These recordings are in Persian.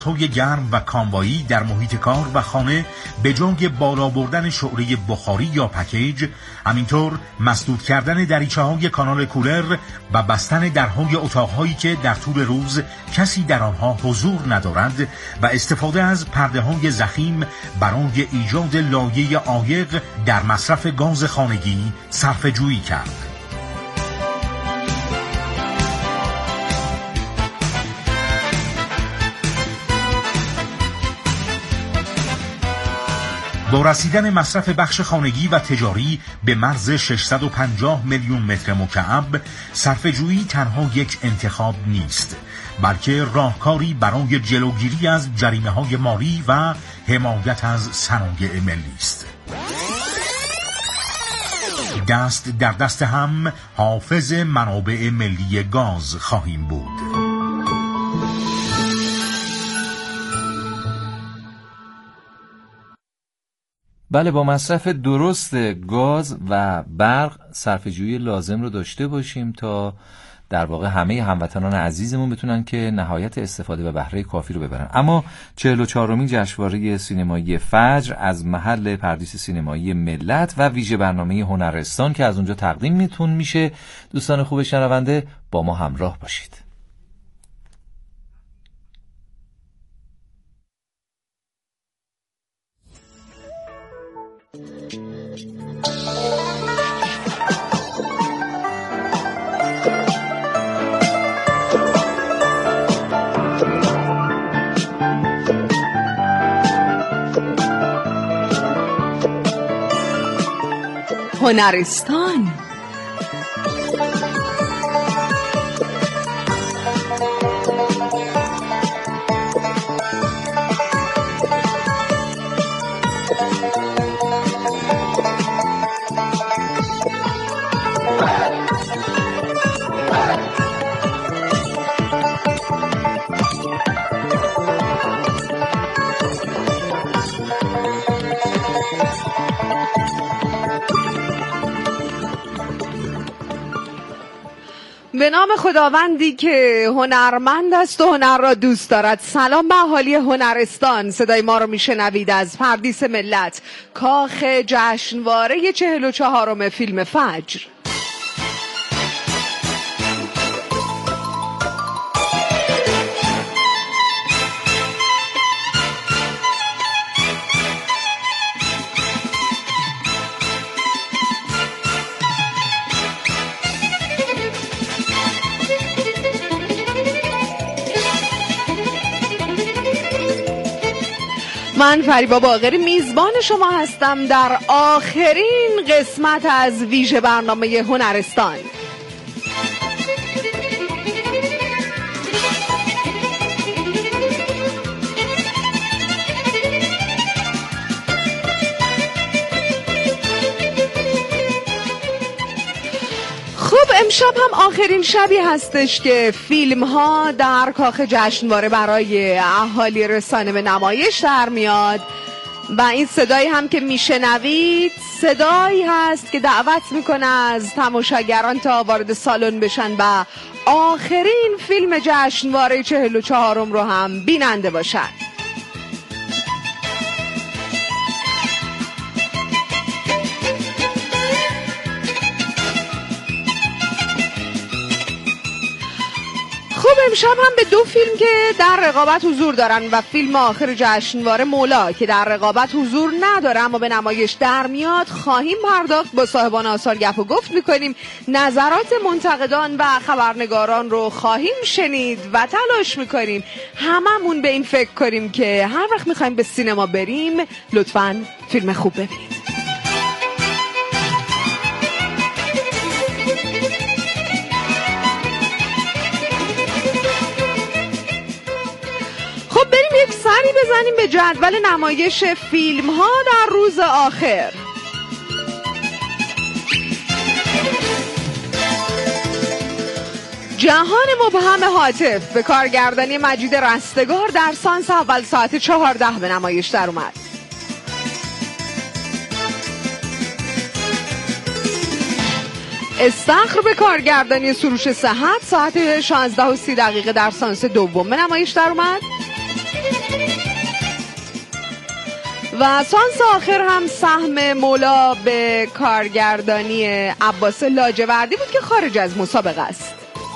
توی گرم و کاموایی در محیط کار و خانه به جای بالا بردن شعله بخاری یا پکیج، همینطور مسدود کردن دریچه‌های کانال کولر و بستن درهای اتاق‌هایی که در طول روز کسی در آنها حضور ندارد و استفاده از پرده‌های ضخیم برای ایجاد لایه عایق در مصرف گاز خانگی صرفه‌جویی کرد. با رسیدن مصرف بخش خانگی و تجاری به مرز 650 میلیون متر مکعب، صرفه‌جویی تنها یک انتخاب نیست، بلکه راهکاری برای جلوگیری از جریمه‌های مالی و حمایت از صنایع ملی است. دست در دست هم حافظ منابع ملی گاز خواهیم بود. بله، با مصرف درست گاز و برق صرفه‌جویی لازم رو داشته باشیم تا در واقع همه هموطنان عزیزمون بتونن که نهایت استفاده و بهره کافی رو ببرن. اما 44مین جشنواره سینمایی فجر از محل پردیس سینمایی ملت و ویژه برنامه هنرستان که از اونجا تقدیم میشه، دوستان خوب شنونده با ما همراه باشید. هنرستان. به نام خداوندی که هنرمند است و هنر را دوست دارد. سلام به اهالی هنرستان. صدای ما رو میشنوید از پردیس ملت، کاخ جشنواره 44م فیلم فجر. من فریبا باقری میزبان شما هستم در آخرین قسمت از ویژه برنامه هنرستان. خب امشب هم آخرین شبی هستش که فیلم ها در کاخ جشنواره برای اهالی رسانه به نمایش در میاد و این صدایی هم که میشنوید صدایی هست که دعوت میکنه از تماشاگران تا وارد سالن بشن و آخرین فیلم جشنواره 44م رو هم بیننده باشن. امشب هم به دو فیلم که در رقابت حضور دارن و فیلم آخر جشنواره مولا که در رقابت حضور نداره اما به نمایش در میاد خواهیم پرداخت. با صاحبان آثار گپ و گفت میکنیم، نظرات منتقدان و خبرنگاران رو خواهیم شنید و تلاش میکنیم هممون به این فکر کنیم که هر وقت میخوایم به سینما بریم لطفاً فیلم خوب ببینیم. یک سری بزنیم به جدول نمایش فیلم ها در روز آخر. جهان مبهم هاتف به کارگردانی مجید رستگار در سانس اول ساعت 14 به نمایش در اومد. استخر به کارگردانی سروش صحت ساعت 16:30 در سانس دوم به نمایش در اومد. و سانس آخر هم سهم مولا به کارگردانی عباس لاجوردی بود که خارج از مسابقه است.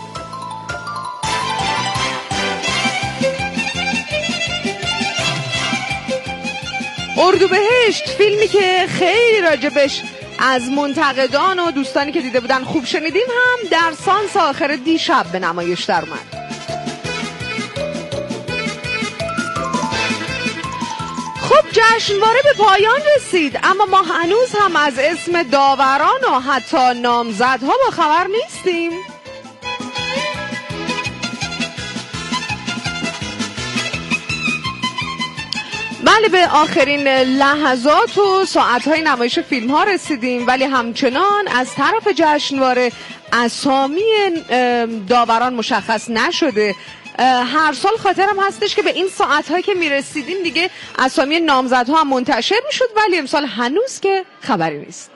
اردوبهشت، فیلمی که خیلی راجبش از منتقدان و دوستانی که دیده بودن خوب شنیدیم، هم در سانس آخر دیشب به نمایش در اومد. خب جشنواره به پایان رسید، اما ما هنوز هم از اسم داوران و حتی نامزدها با خبر نیستیم. بله، به آخرین لحظات و ساعتهای نمایش فیلم ها رسیدیم، ولی همچنان از طرف جشنواره اسامی داوران مشخص نشده. هر سال خاطرم هستش که به این ساعتهایی که میرسیدیم دیگه اسامی نامزدها هم منتشر میشد، ولی امسال هنوز که خبری نیست.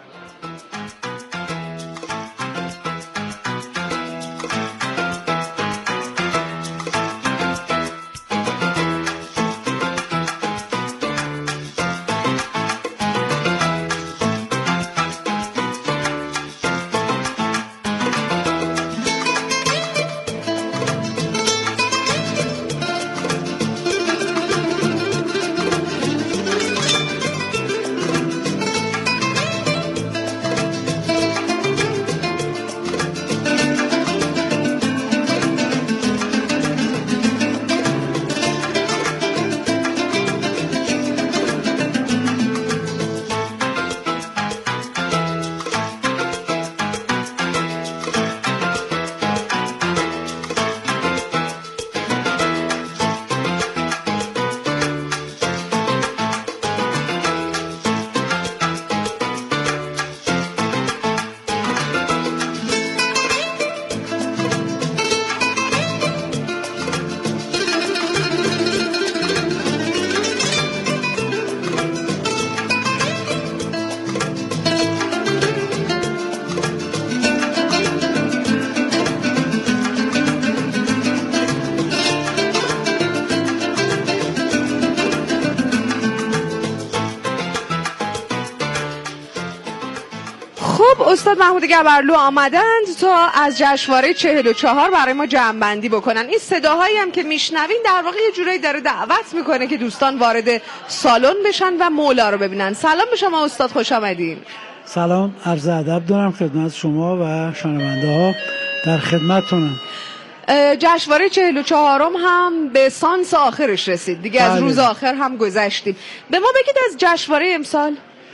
استاد محمود گبرلو آمدند تا از جشنواره 44 برای ما جمع‌بندی بکنن. این صداهایی هم که میشنوین در واقع یه جورایی داره دعوت میکنه که دوستان وارد سالن بشن و مولا رو ببینن. سلام به شما استاد، خوش آمدین. سلام، عرض ادب دارم خدمت شما و شنونده ها، در خدمتتونم. جشنواره 44 هم به سانس آخرش رسید دیگه. بله. از روز آخر هم گذشتیم. به ما بگید از جشنواره امسال.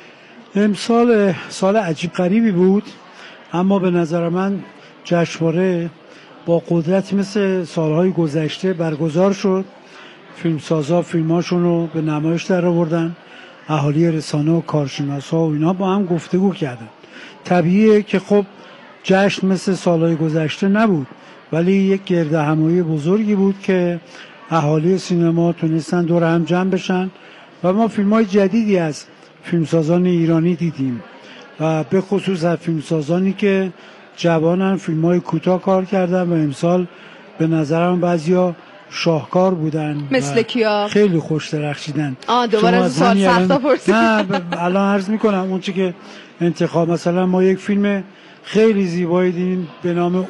امسال سال عجیب غریبی بود، اما به نظر من جشنواره با قدرت مثل سالهای گذشته برگزار شد. فیلمسازا فیلماشون رو به نمایش در آوردن، اهالی رسانه و کارشناسا و اینا با هم گفتگو کردن. طبیعیه که خب جشن مثل سالهای گذشته نبود، ولی یک گردهمایی بزرگی بود که اهالی سینما تونستن دور هم جمع بشن و ما فیلم‌های جدیدی از فیلمسازان ایرانی دیدیم و به خصوص از فیلمسازانی که جوانن، فیلم‌های کوتاه کار کردن و امسال به نظرم بعضیا شاهکار بودن. مثل کیا؟ خیلی خوش درخشیدن. دوباره از سال سختا پرسید. نه الان عرض میکنم اون چی که انتخاب، مثلا ما یک فیلم خیلی زیبایی دیدیم به نام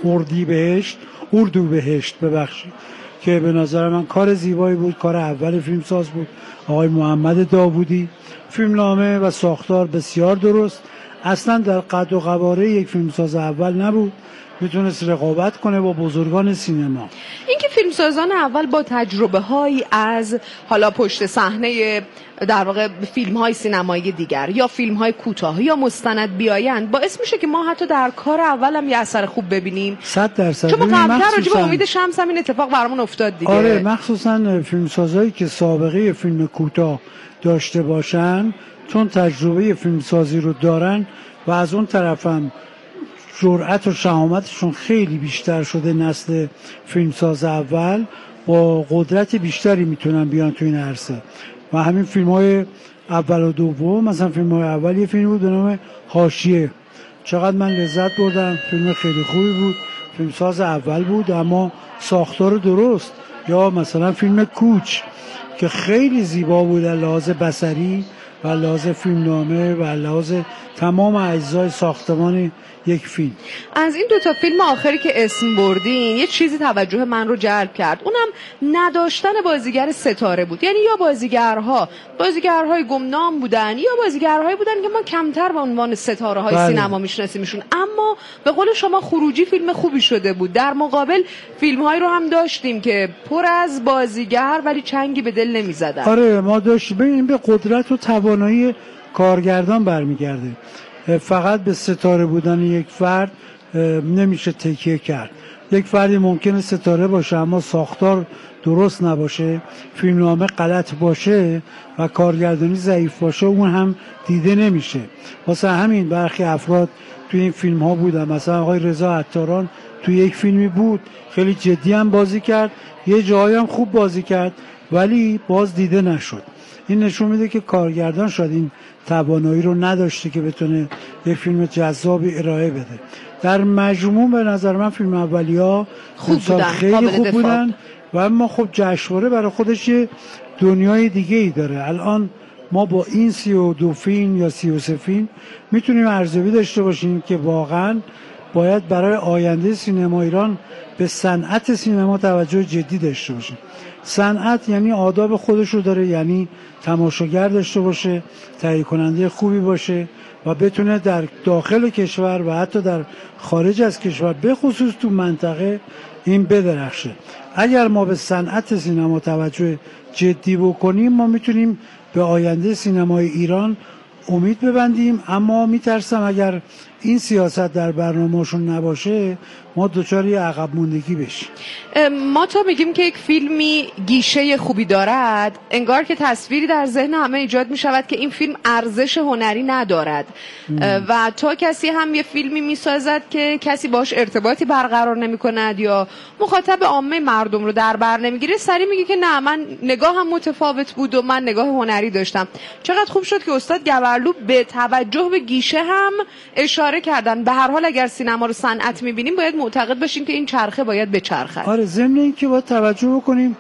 اردوبهشت که به نظر من کار زیبایی بود، کار اول فیلمساز بود، آقای محمد داوودی. فیلمنامه و ساختار بسیار درست، اصلا در قد و قواره یک فیلمساز اول نبود، میتونست رقابت کنه با بزرگان سینما. اینکه فیلمسازان اول با تجربه هایی از حالا پشت صحنه در واقع فیلم های سینمایی دیگر یا فیلم های کوتاه یا مستند بیایند، باعث میشه که ما حتی در کار اول هم یه اثر خوب ببینیم. 100%. چون ما قبلا راجع به امید شمس هم این اتفاق برامون افتاد دیگه. آره، مخصوصا فیلمسازایی که سابقه فیلم کوتاه داشته باشن، چون تجربه فیلمسازی رو دارن و از اون طرف هم جرأت و شهامتشون خیلی بیشتر شده، نسل فیلمساز اول با قدرت بیشتری میتونن بیان تو این عرصه. و همین فیلم‌های اول و دوم، مثلا فیلم‌های اول یه فیلم بود به نام حاشیه، چقدر من لذت بردم، فیلم خیلی خوبی بود، فیلمساز اول بود اما ساختار درست. یا مثلا فیلم کوچ که خیلی زیبا بود از لحاظ بصری و لحاظ فیلمنامه و لحاظ تمام اجزای ساختمان یک فیلم. از این 2 فیلم آخری که اسم بردین یه چیزی توجه من رو جلب کرد، اونم نداشتن بازیگر ستاره بود. یعنی یا بازیگرهای گمنام بودن یا بازیگرهایی بودن که ما کمتر به عنوان ستاره‌های سینما میشناسیمشون، اما به قول شما خروجی فیلم خوبی شده بود. در مقابل فیلم‌هایی رو هم داشتیم که پر از بازیگر ولی چنگی به دل نمی‌زدن. آره ما داشتیم. این به قدرت و توانایی کارگردان برمیگرده. فقط به ستاره بودن یک فرد نمیشه تکیه کرد. یک فردی ممکنه ستاره باشه اما ساختار درست نباشه، فیلمنامه غلط باشه و کارگردانی ضعیف باشه، اون هم دیده نمیشه. واسه همین برخی افراد توی این فیلم ها بودن. مثلا آقای رضا عطاران توی یک فیلمی بود خیلی جدی هم بازی کرد، یه جایی هم خوب بازی کرد ولی باز دیده نشد. این نشون میده که کارگردان شاید این توانایی رو نداشته که بتونه یک فیلم جذابی ارائه بده. در مجموع به نظر من فیلم اولی‌ها خوب بودن، خیلی خوب بودن و اما خب جشنواره برای خودش یه دنیای دیگه ای داره. الان ما با این 32 فیلم یا 33 فیلم میتونیم ارزیابی داشته باشیم که واقعا باید برای آینده سینما ایران به صنعت سینما توجه جدی داشته باشیم. صنعت یعنی آداب خودش رو داره، یعنی تماشاگر داشته باشه، تهیه کننده خوبی باشه و بتونه در داخل کشور و حتی در خارج از کشور به خصوص تو منطقه این بدرخشه. اگر ما به صنعت سینما توجه جدی بکنیم ما میتونیم به آینده سینمای ایران امید ببندیم، اما میترسم اگر این سیاست در برنامه‌شون نباشه ما دوچاری عقب موندگی بشیم. ما تا میگیم که یک فیلمی گیشه خوبی دارد انگار که تصویری در ذهن همه ایجاد میشود که این فیلم ارزش هنری ندارد و تا کسی هم یه فیلمی میسازد که کسی باش ارتباطی برقرار نمیکند یا مخاطب عامه مردم رو در بر نمیگیره، سری میگه که نه من نگاهم متفاوت بود و من نگاه هنری داشتم. چقدر خوب شد که استاد گوهرلو به توجه به گیشه هم اشاره کردن. به هر حال اگر سینما رو صنعت میبینیم باید معتقد باشیم که این چرخه باید بچرخه. آره ضمن اینکه باید توجه بکنیم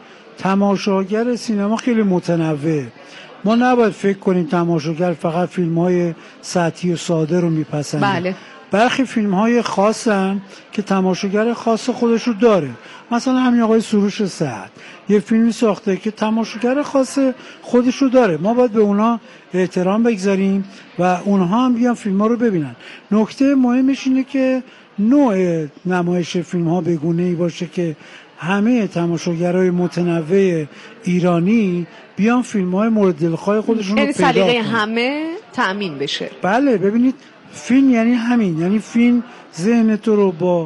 تماشاگر سینما خیلی متنوع. ما نباید فکر کنیم تماشاگر فقط فیلم‌های سطحی و ساده رو میپسنده. بله. برخی فیلم‌های خاصن که تماشاگر خاص خودش رو داره. مثلا همین آقای سروش سعد یه فیلمی ساخته که تماشاگر خاص خودش رو داره. ما باید به اونا احترام بگذاریم و اونها هم بیان فیلم‌ها رو ببینن. نکته مهمش اینه که نوع نمایش فیلم‌ها بگونه‌ای باشه که همه تماشاگرای متنوع ایرانی بیان فیلم‌های مورد دلخواه خودشون رو پیدا کنن. سلیقه همه تأمین بشه. بله ببینید فیلم یعنی همین، یعنی فیلم ذهن تو رو با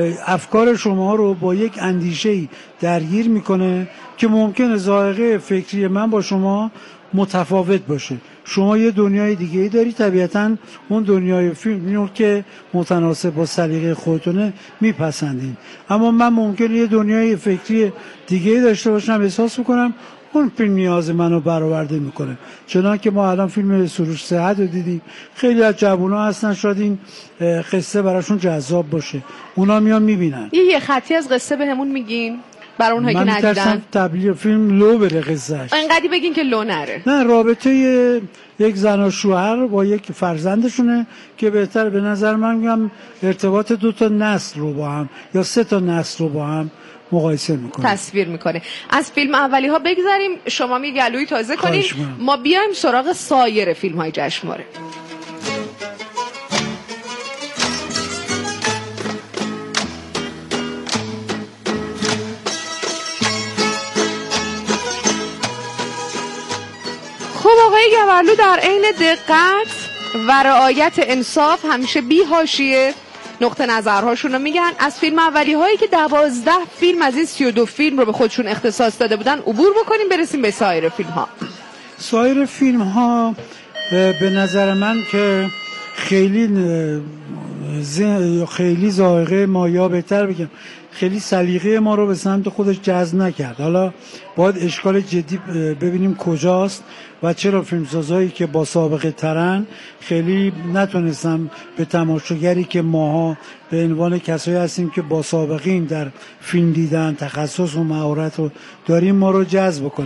افکار شما رو با یک اندیشه‌ای درگیر میکنه که ممکنه ذائقه فکری من با شما متفاوت باشه. شما یه دنیای دیگه ای داری، طبیعتاً اون دنیای فیلمی رو که متناسب با سلیقه خودتونه میپسندین، اما من ممکنه یه دنیای فکری دیگه ای داشته باشم، احساس میکنم اون فیلم نیاز منو برآورده میکنه. چنانکه که ما الان فیلم سروش سعد رو دیدیم، خیلی از جوونا هستن شاید این قصه براشون جذاب باشه، اونا میان میبینن. یه خطی از قصه بهمون میگین برای اونهایی که ندیدن؟ من میترسم تبلیغ فیلم لو بره قصهش. انقدی بگین که لو نره. نه، رابطه یک زن و شوهر با یک فرزندشونه که بهتر به نظر من میگم ارتباط 2 نسل رو با هم یا 3 نسل رو با هم مقایسه میکنه، تصویر میکنه. از فیلم اولی ها بگذاریم، شما می گلوی تازه کنین، ما بیایم سراغ سایر فیلم های جشنواره. خب آقای گوهرلو در عین دقت و رعایت انصاف همیشه بی حاشیه نقطه نظرهاشون رو میگن. از فیلم اولی هایی که 12 فیلم از این 32 فیلم رو به خودشون اختصاص داده بودن عبور بکنیم، برسیم به سایر فیلم ها. سایر فیلم ها به نظر من که خیلی ذائقه ما، یا بهتر بگم خیلی سلیقه ما رو به سمت خودش جذب نکرد. حالا باید اشکال جدی ببینیم کجاست و چرا فیلمسازایی که با سابقه ترن خیلی نتونستن به تماشاگری که ماها به عنوان کسایی هستیم که با سابقه این در فیلم دیدن، تخصص و مهارت رو داریم، ما رو جذب کنه.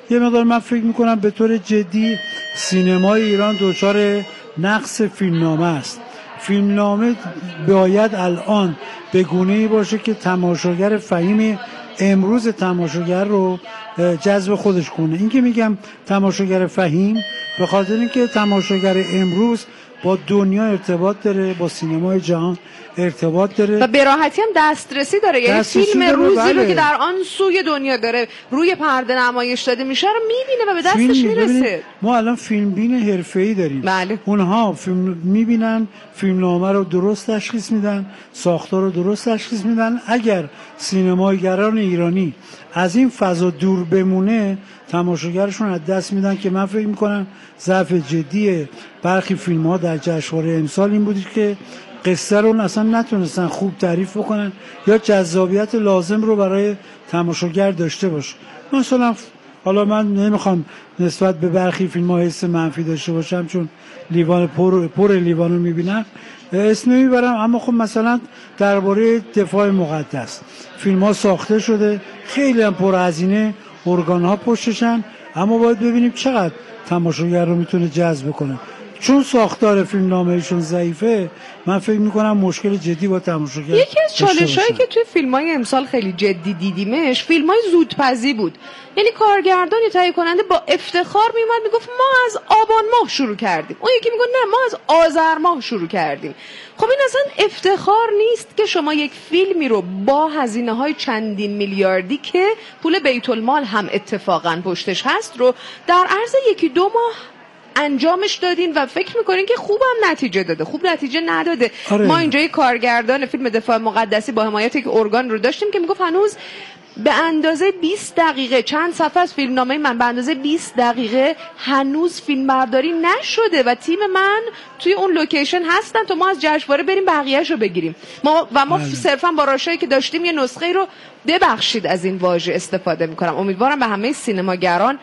یه مقدار من فکر میکنم به طور جدی سینمای ایران دچار نقص فیلمنامه است. فیلمنامه باید الان به گونه‌ای باشه که تماشاگر فهیم امروز تماشاگر رو جذب خودش کنه. این که میگم تماشاگر فهیم به خاطر اینکه تماشاگر امروز با دنیا ارتباط داره، با سینمای جهان ارتباط داره و به راحتی هم دسترسی داره. یعنی فیلم روزی رو که در آن سوی دنیا داره روی پرده نمایش داده میشه رو میبینه و به دستش میرسه. ما الان فیلم بین حرفه‌ای داریم. بله. اونها فیلم میبینن، فیلمنامه رو درست تشخیص میدن، ساختار رو درست تشخیص میدن. اگر سینماییگران ایرانی از این فضا دور بمونه تماشاگرشون از دست میدن که من فکر میکنم ضعف جدی برخی فیلم ها در جشنواره امسال این بود که قصه رو اصلا نتونستن خوب تعریف بکنن یا جذابیت لازم رو برای تماشاگر داشته باشه. مثلا حالا من نمیخوام نسبت به برخی فیلم ها حس منفی داشته باشم چون لیوان پر لیوان رو میبینم اسم نمیبرم، اما خب مثلا درباره دفاع مقدس فیلم ها ساخته شده، خیلی هم پر هزینه، ارگان ها پشتشن، اما باید ببینیم چقدر تماشاگر رو میتونه جذب کنه. چون ساختار فیلمنامه‌شون ضعیفه من فکر میکنم مشکل جدی با تماشاگر. یکی از چالش‌هایی که توی فیلم‌های امسال خیلی جدی دیدیمش فیلم‌های زودپزی بود. یعنی کارگردان یا تهیه کننده با افتخار میومد میگفت ما از آبان ماه شروع کردیم، اون یکی میگه نه ما از آذر ماه شروع کردیم. خب این اصلا افتخار نیست که شما یک فیلمی رو با هزینه‌های چندین میلیاردی که پول بیت المال هم اتفاقاً پشتش هست رو در عرض یکی دو ماه انجامش دادین و فکر میکنین که خوبم نتیجه داده، خوب نتیجه نداده. آره. ما اینجا یک کارگردان فیلم دفاع مقدسی با حمایت یک ارگان رو داشتیم که میگفت هنوز به اندازه 20 دقیقه چند صفحه از فیلمنامه من به اندازه 20 دقیقه هنوز فیلم برداری نشده و تیم من توی اون لوکیشن هستن تا ما از جشنواره بریم بقیه‌شو بگیریم. ما صرفا با راشایی که داشتیم یه نسخه رو ببخشید از این واژه استفاده میکنم. امیدوارم به همه سینماگران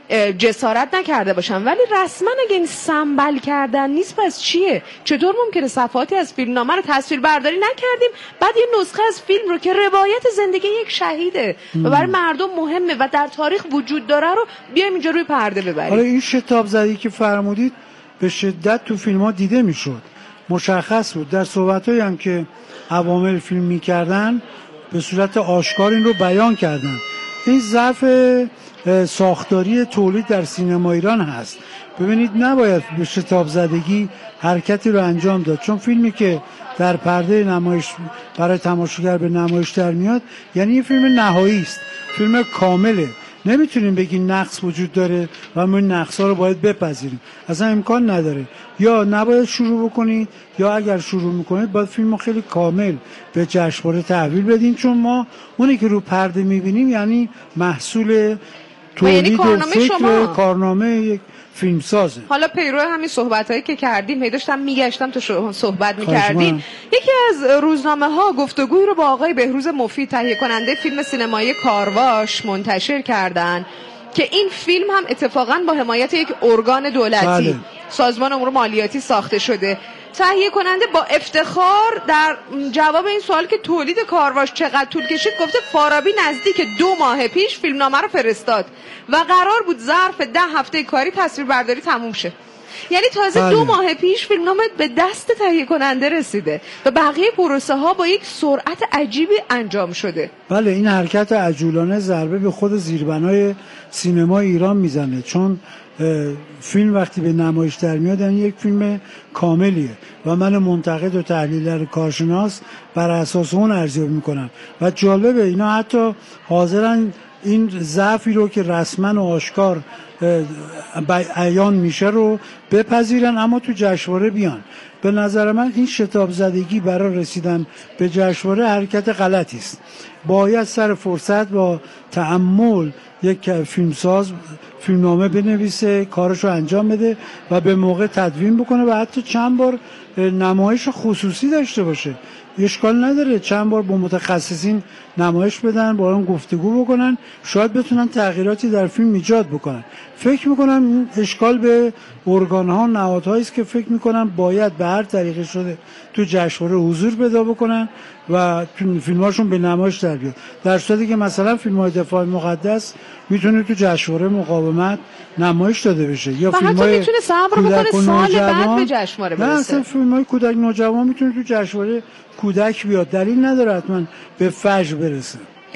جسارت نکرده باشم، ولی رسما اگه این سنبل کردن نیست پس چیه؟ چطور ممکنه صفحاتی از فیلمنامه رو تصویر برداری نکردیم بعد یه نسخه از فیلم رو که روایت زندگی یک شهیده و برای مردم مهمه و در تاریخ وجود داره رو بیایم اینجا روی پرده ببریم؟ حالا این شتاب زدی که فرمودید به شدت تو فیلم ها دیده میشد، مشخص بود. در صحبتایی هم که عوامل فیلم میکردن به صورت آشکار این رو بیان کردن. این ضعف ساختاری تولید در سینما ایران هست. ببینید نباید به شتاب زدگی حرکتی رو انجام داد، چون فیلمی که در پرده نمایش برای تماشاگر به نمایش در میاد یعنی یه فیلم نهایی است، فیلم کامله. نمیتونیم بگیم نقص وجود داره و ما این نقصا رو باید بپذیریم، اصلا امکان نداره. یا نباید شروع بکنید یا اگر شروع میکنید باید فیلم خیلی کامل به جشنواره تحویل بدین، چون ما اونی که رو پرده میبینیم یعنی محصول تولید و فکر کارنامه یک فیلمسازه. حالا پیرو همین صحبتایی که کردیم داشتم میگشتم تا صحبت میکردیم، یکی از روزنامه ها گفتگویی رو با آقای بهروز مفید تهیه کننده فیلم سینمایی کارواش منتشر کردن که این فیلم هم اتفاقا با حمایت یک ارگان دولتی سازمان امور مالیاتی ساخته شده. تهیه کننده با افتخار در جواب این سوال که تولید کارواش چقدر طول کشید گفته فارابی نزدیک 2 ماه پیش فیلمنامه رو فرستاد و قرار بود ظرف 10 هفته کاری تصویربرداری تموم شه. یعنی تازه 2 ماه پیش فیلمنامه به دست تهیه کننده رسیده و بقیه پروسه ها با یک سرعت عجیبی انجام شده. بله، این حرکت عجولانه ضربه به خود زیربنای سینما ایران میزنه، چون فیلم وقتی به نمایش در میاد یعنی یک فیلم کاملیه و من منتقد و تحلیلگر کارشناس بر اساس اون ارزیابی میکنم. و جالبه اینا حتی حاضرن این ضعفی رو که رسما و آشکار عیان میشه رو بپذیرن اما تو جشنواره بیان. به نظر من این شتاب زدگی برای رسیدن به جشنواره حرکت غلطی است. باید سر فرصت با تأمل یک فیلمساز فیلمنامه بنویسه، کارشو انجام بده و به موقع تدوین بکنه و حتی چند بار نمایش خصوصی داشته باشه. اشکال نداره چند بار با متخصصین نمایش بدن، با اون گفتگو بکنن، شاید بتونن تغییراتی در فیلم ایجاد بکنن. فکر میکنم این اشکال به ارگان‌ها و نهادهایی است که فکر میکنم باید به هر طریقی شده تو جشنواره حضور پیدا بکنن و تو فیلماشون به نمایش در بیاد، در صورتی که مثلا فیلم‌های دفاع مقدس میتونه تو جشنواره مقاومت نمایش داده بشه، یا فیلم‌های میتونه صبر بکنه سال بعد به جشنواره برسه. نه اصلا فیلم‌های کودک نوجوان میتونه تو جشنواره کودک بیاد، دلیل نداره حتما به فجر برسه.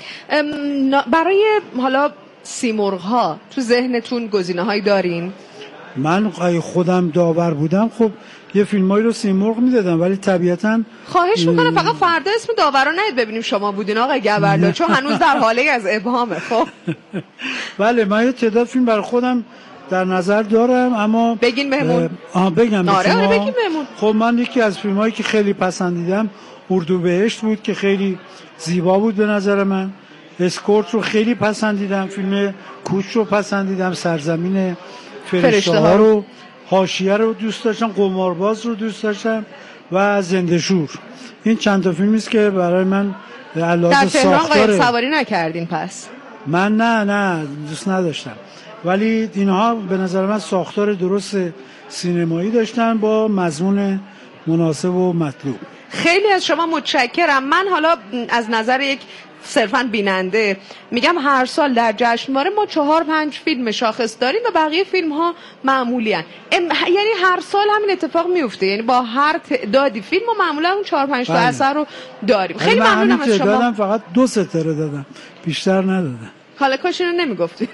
برای حالا سیمرغ‌ها تو ذهنتون گزینه‌هایی دارین؟ من خودم داور بودم خب یه فیلمایی رو سیمرغ میدادم، ولی طبیعتاً خواهش میکنم فقط فردا اسم داور رو نید ببینیم شما بودین آقای گوردو، چون هنوز در حاله از ابهامه. خب بله من یه تعداد فیلم برای خودم در نظر دارم، اما بگین مهمون. بگم آره بگین مهمون. خب من یکی از فیلمایی که خیلی پسندیدم اردوبهشت بود که خیلی زیبا بود به نظر من. اسکورت رو خیلی پسندیدم، فیلم کوچ رو پسندیدم، سرزمین فرشته ها رو، حاشیه رو دوست داشتم، قمارباز رو دوست داشتم و زنده شور. این چند تا فیلمی است که برای من علاوه تهران قایق سواری نکردین پس؟ من نه دوست نداشتم، ولی اینها به نظر من ساختار درست سینمایی داشتن با مضمون مناسب و مطلوب. خیلی از شما متشکرم. من حالا از نظر یک صرفاً بیننده میگم هر سال در جشنواره ما 4-5 فیلم شاخص داریم و بقیه فیلم ها معمولی هن. یعنی هر سال همین اتفاق میفته، یعنی با هر تعدادی فیلم ما معمولا اون 4-5 تا اثر رو داریم. خیلی ممنونم از شما. من فقط 2 ستاره دادم، بیشتر ندادم. حالا کاش اینو نمیگفتین.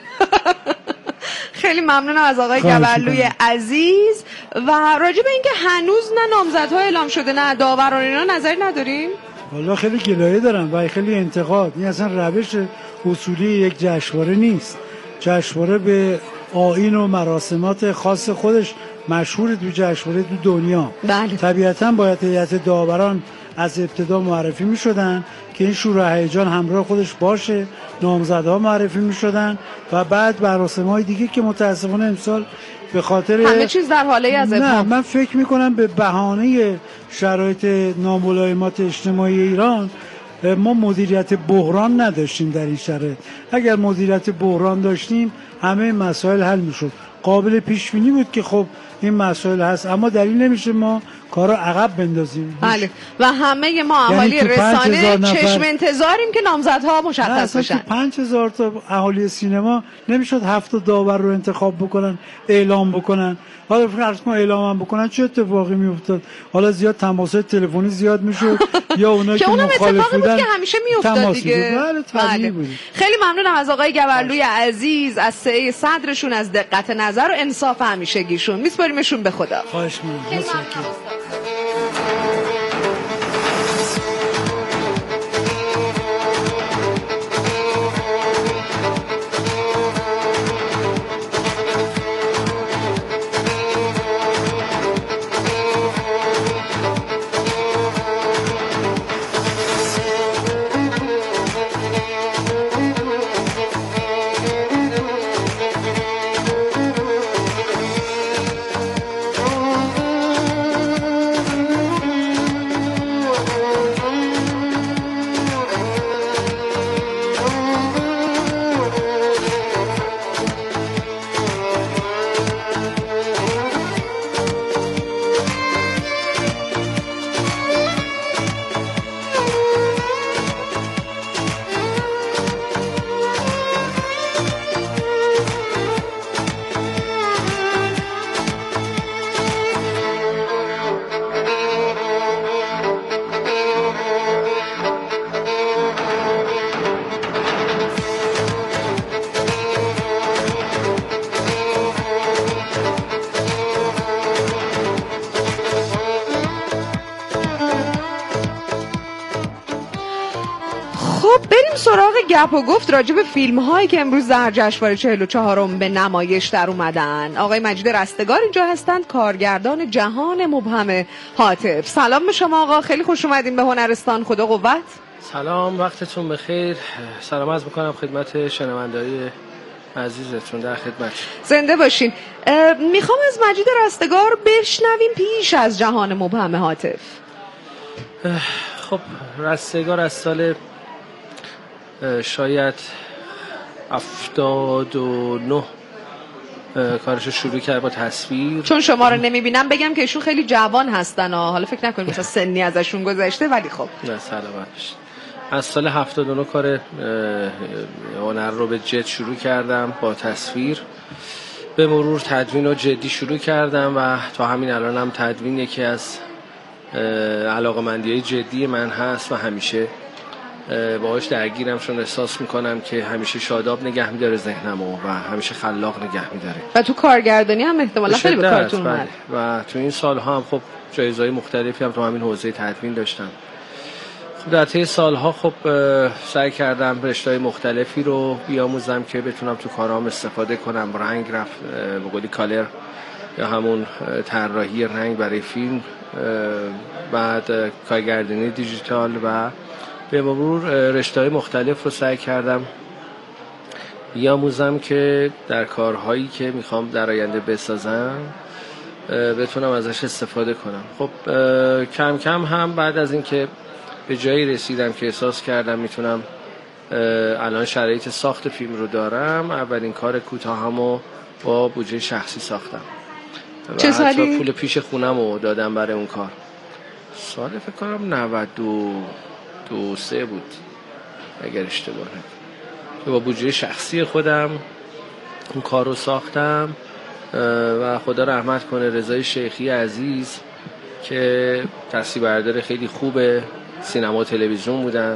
خیلی ممنونم از آقای گوردوی عزیز. و راجع به اینکه هنوز نه نامزدها اعلام شده نه داوران اینا نظری ندارین؟ والا خیلی گلایه دارم و خیلی انتقاد. این اصلا روش اصولی یک جشنواره نیست. جشنواره به آیین و مراسمات خاص خودش مشهور تو جشنواره تو دنیا. بله. طبیعتاً باید هیئت داوران از ابتدا معرفی می شدن که این شور و هیجان همراه خودش باشه، نامزدها معرفی می شدن و بعد مراسم‌های دیگه که متاسفانه امسال به خاطر همه چیز در حاله از ابهام. نه من فکر می کنم به بهانه شرایط ناملایمات اجتماعی ایران ما مدیریت بحران نداشتیم در این شرایط. اگر مدیریت بحران داشتیم همه مسائل حل می شد. قابل پیش بینی بود که خب این مسائل هست، اما دلیل نمیشه ما کارو عقب بندازیم. بله و همه ما اهالی یعنی رسانه چشم انتظاریم که نامزدها مشخص بشن. 5000 تا اهالی سینما نمیشد 7 داور رو انتخاب بکنن، اعلام بکنن. حالا فرض کن اعلام بکنن چه اتفاقی میافتاد؟ حالا زیاد تماسات تلفنی زیاد میشد یا اونایی که مخالف بودن که همیشه میافتاد دیگه. بله. خیلی ممنونم از آقای گوردوی عزیز، از سعه صدرشون، از دقت نظر و انصاف همیشگیشون. میسپاریمشون به خدا. خواهش می‌کنم. سراغ گپ و گفت راجع به فیلم هایی که امروز در جشنواره 44 به نمایش در اومدن. آقای مجید رستگار اینجا هستند، کارگردان جهان مبهم هاتف. سلام به شما آقا، خیلی خوش اومدین به هنرستان. خدا قوت. سلام، وقتتون بخیر. سلام عرض میکنم خدمت شنونده‌های عزیزتون، در خدمت. زنده باشین. میخوام از مجید رستگار بشنویم پیش از جهان مبهم هاتف. خب رستگار از سال شاید 79 کارش رو شروع کرد با تصویر. چون شما رو نمیبینم بگم که ایشون خیلی جوان هستن حالا فکر نکنید مثلا سنی ازشون گذشته، ولی خب نه سلامتش. از سال 79 کار هنر رو به جد شروع کردم با تصویر، به مرور تدوین رو جدی شروع کردم و تا همین الانم تدوین یکی از علاقه‌مندی‌های جدی من هست و همیشه باهاش درگیرم، چون احساس میکنم که همیشه شاداب نگه میداره ذهنمو و همیشه خلاق نگه میداره. و تو کارگردانی هم احتمالا خیلی به کارتون اومد. و تو این سالها هم خب جایزه‌های مختلفی هم تو همین حوزه تدوین داشتم. خب در طی سالها خب سعی کردم رشته‌های مختلفی رو بیاموزم که بتونم تو کارام استفاده کنم. رنگ به قولی کالر یا همون طراحی رنگ برای فیلم، بعد کارگردانی دیجیتال و به مرور رشته‌های مختلف رو سعی کردم بیاموزم که در کارهایی که میخوام در آینده بسازم بتونم ازش استفاده کنم. خب کم کم هم بعد از اینکه به جایی رسیدم که احساس کردم میتونم الان شرایط ساخت فیلم رو دارم، اولین کار کوتاهمو با بودجه شخصی ساختم. چه سالی؟ حتی پول پیش خونم رو دادم برای اون کار. سال فکر کنم 92-3 بود اگر اشتباه نکنم، با بودجه شخصی خودم اون کار رو ساختم و خدا رحمت کنه رضای شیخی عزیز که تصویربردار خیلی خوبه سینما و تلویزیون بودن،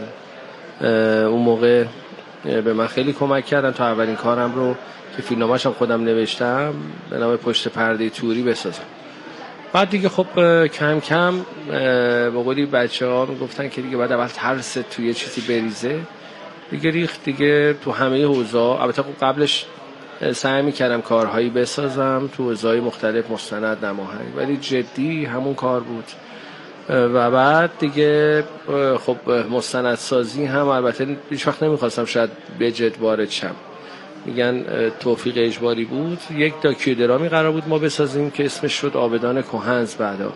اون موقع به من خیلی کمک کردن تا اولین کارم رو که فیلمنامه‌اش هم خودم نوشتم به نام پشت پرده توری بسازم. بعد دیگه خب کم کم به قولی بچه‌ها میگفتن که دیگه بعد اول ترس توی چیزی بریزه، دیگه ریخت دیگه تو همه حوزه‌ها. البته قبلش سعی می‌کردم کارهایی بسازم تو حوزه‌های مختلف، مستند، نماهنگ، ولی جدی همون کار بود. و بعد دیگه خب مستندسازی هم البته هیچ وقت نمی‌خواستم شاید به جد وارد شم، میگن توفیق اجباری بود. یک داکیودرامی قرار بود ما بسازیم که اسمش شد آبدان کهنز بعدا،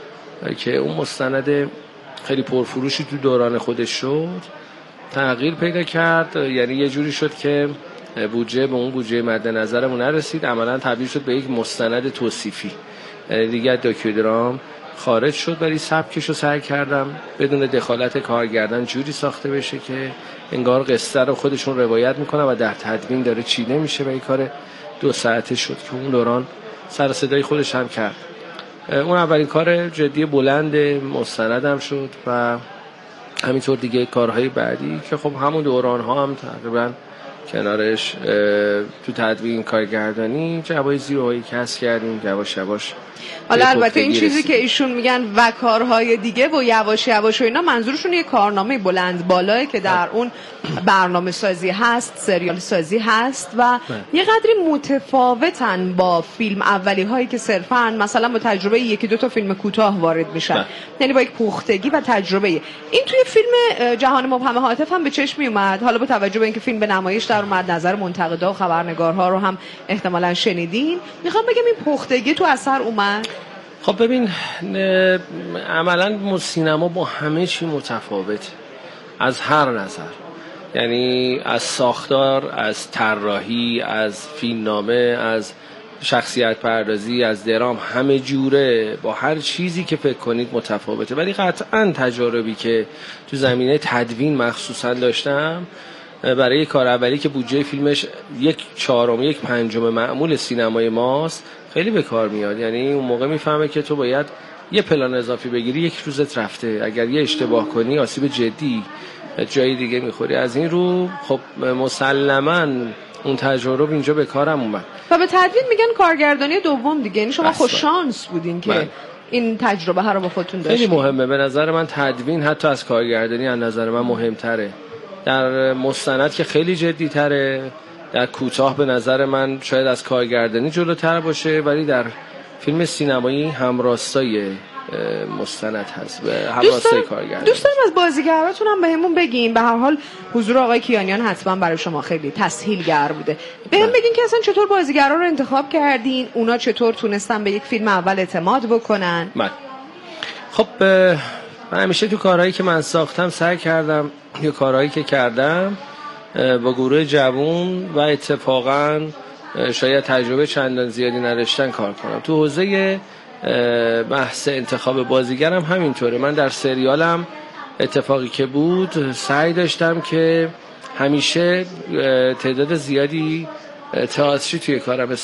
که اون مستند خیلی پرفروشی تو دوران خودش شد، تغییر پیدا کرد، یعنی یه جوری شد که بودجه به اون بودجه مد نظرمون نرسید، عملا تبدیل شد به یک مستند توصیفی، یعنی دیگه داکیودرام خارج شد. ولی سبکش رو سعی کردم بدون دخالت کارگردان جوری ساخته بشه که انگار قصه رو خودشون روایت میکنن و در تدوین داره چیده میشه و این کار 2 ساعته شد که اون دوران سر صدای خودش هم کرد. اون اولین کار جدی بلند مستندم شد و همینطور دیگه کارهای بعدی که خب همون دوران ها هم تقریبا کنارش تو تدوین کارگردانی جوایزی رو کسب کردیم یواش یواش. حالا البته این چیزی که ایشون میگن و کارهای دیگه و یواش یواش و اینا منظورشون یه کارنامه بلند بالاه که در اون برنامه سازی هست، سریال سازی هست و یه قدری متفاوتن با فیلم اولی هایی که صرفاً مثلا با تجربه 1-2 تا فیلم کوتاه وارد میشن، یعنی با یک پختگی و تجربه. این توی فیلم جهان مبهم هاتف هم به چشم میومد، حالا با توجه به اینکه فیلم به نمایش در اومد، نظر منتقدا و خبرنگارها رو هم احتمالاً شنیدین، میخوام بگم این پختگی تو اثر اومد. خب ببین عملا سینما با همه چی متفاوته از هر نظر، یعنی از ساختار، از طراحی، از فیلمنامه، از شخصیت پردازی، از درام، همه جوره با هر چیزی که فکر کنید متفاوته. ولی قطعا تجاربی که تو زمینه تدوین مخصوصا داشتم برای کار اولی که بودجه فیلمش 1/4 1/5 معمول سینمای ماست خیلی به کار میاد. یعنی اون موقع میفهمه که تو باید یه پلان اضافی بگیری، 1 روزت رفته، اگر یه اشتباه کنی آسیب جدی جای دیگه میخوری. از این رو خب مسلماً اون تجربه اینجا به کارم اومد. و به تدوین میگن کارگردانی دوم دیگه، یعنی شما خوش شانس بودین که این تجربه ها رو با خودتون داشتین. خیلی مهمه به نظر من تدوین، حتی از کارگردانی از نظر من مهمتره. در مستند که خیلی جدی تره، در کوتاه به نظر من شاید از کارگردانی جلوتر باشه، ولی در فیلم سینمایی همراستای مستند هست، به همراستای کارگردانی. دوست دارم از بازیگراتون هم بهمون بگین. به هر حال حضور آقای کیانیان حتما برای شما خیلی تسهیلگر بوده. بهم بگین که اصلا چطور بازیگرا رو انتخاب کردین، اونا چطور تونستن به یک فیلم اول اعتماد بکنن؟ خب من همیشه تو کارهایی که من ساختم سعی کردم یا کارهایی که کردم با گروه جوان و اتفاقا شاید تجربه چندان زیادی نداشتن کار کنم. تو حوزه بحث انتخاب بازیگرم همینطوره. من در سریالم اتفاقی که بود سعی داشتم که همیشه تعداد زیادی تئاتری توی کارم